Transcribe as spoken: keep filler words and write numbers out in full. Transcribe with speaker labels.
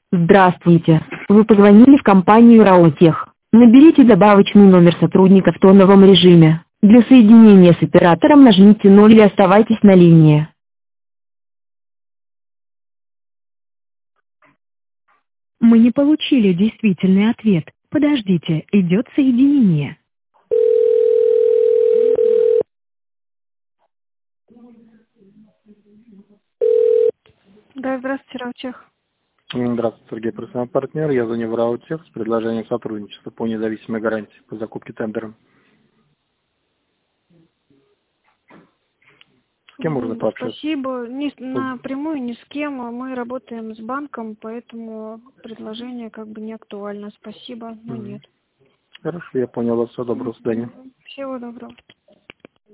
Speaker 1: Здравствуйте. Вы позвонили в компанию Раотех. Наберите добавочный номер сотрудника в тоновом режиме. Для соединения с оператором нажмите ноль или оставайтесь на линии. Мы не получили действительный ответ. Подождите, идет соединение. Да, здравствуйте, Раутех.
Speaker 2: Здравствуйте, Сергей, профессиональный партнер. Я звоню в Раутех с предложением сотрудничества по независимой гарантии по закупке тендера. С кем можно пообщаться?
Speaker 1: Спасибо. Ни, напрямую ни с кем. а Мы работаем с банком, поэтому предложение как бы не актуально. Спасибо, но нет.
Speaker 2: Хорошо, я понял вас. Всего доброго, до свидания.
Speaker 1: Всего доброго.